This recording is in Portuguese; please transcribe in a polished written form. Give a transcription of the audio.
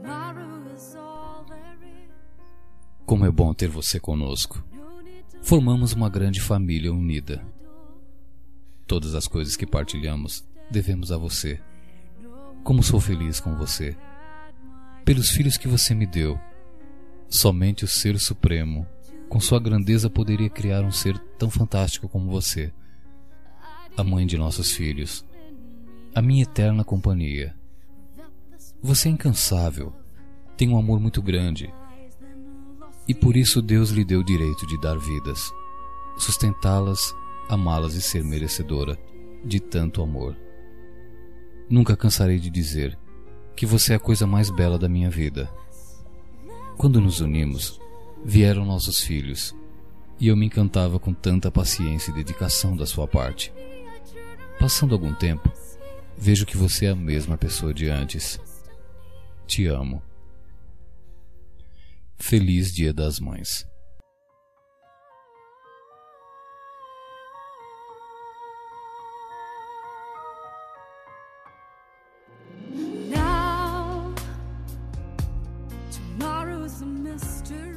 Como é bom ter você conosco. Formamos uma grande família unida. Todas as coisas que partilhamos devemos a você. Como sou feliz com você. Pelos filhos que você me deu. Somente o Ser Supremo, com sua grandeza, poderia criar um ser tão fantástico como você. A mãe de nossos filhos. A minha eterna companhia. Você é incansável. Tem um amor muito grande. E por isso Deus lhe deu o direito de dar vidas, sustentá-las, amá-las e ser merecedora de tanto amor. Nunca cansarei de dizer que você é a coisa mais bela da minha vida. Quando nos unimos, vieram nossos filhos, e eu me encantava com tanta paciência e dedicação da sua parte. Passando algum tempo, vejo que você é a mesma pessoa de antes. Te amo. Feliz Dia das Mães. Now, tomorrow's a mystery.